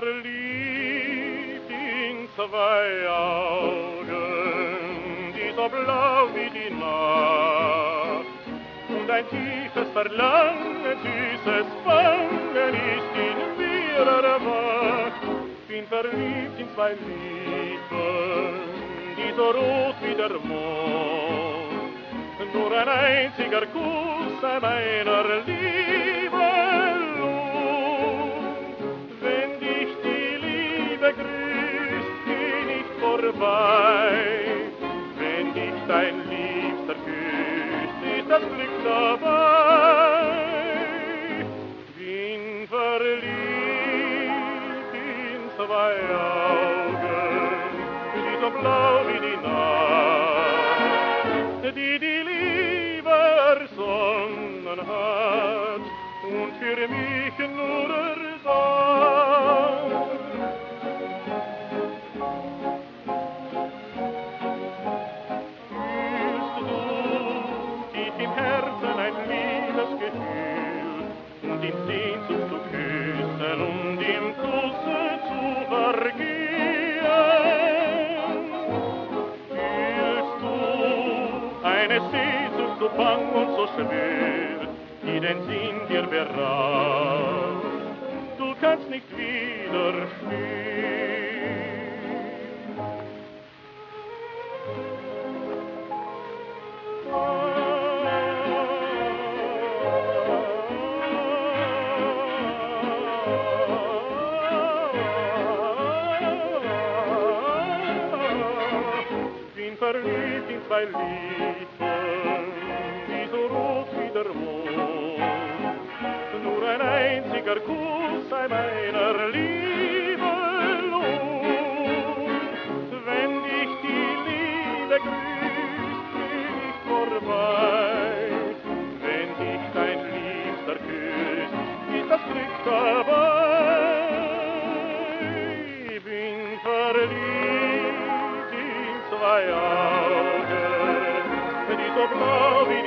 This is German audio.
verliebt in zwei Augen, die so blau wie die Nacht. Und ein tiefes Verlangen, süßes Bangen ist in mir erwacht. Bin verliebt in zwei Lippen, die so rot wie der Mond. Nur ein einziger Kuss meiner Liebe lohnt. Wenn dich die Liebe grüßt, geh nicht vorbei. Wenn dich dein Liebster küsst, ist das Glück dabei. Bin verliebt in zwei Augen, die so blau wie die Nacht, die Liebe ersonnen hat und für mich nur erdacht. Fühlst du tief im Herzen ein Liebesgefühl und in Sehnsucht zu küssen und im Kusse zu vergehen? Fühlst du eine Sehnsucht so bang und so schwer, die den Sinn dir beraubt? Du kannst nicht widerstehen. Bin verliebt in zwei Lippen, die so rot wie der Mond. Nur ein einziger Kuss sei meiner Liebe lohnt. Wenn dich die Liebe grüßt, geh nicht vorbei. Wenn dich dein Liebster küsst, ist das Glück dabei. Bin verliebt in zwei Augen, die so blau wie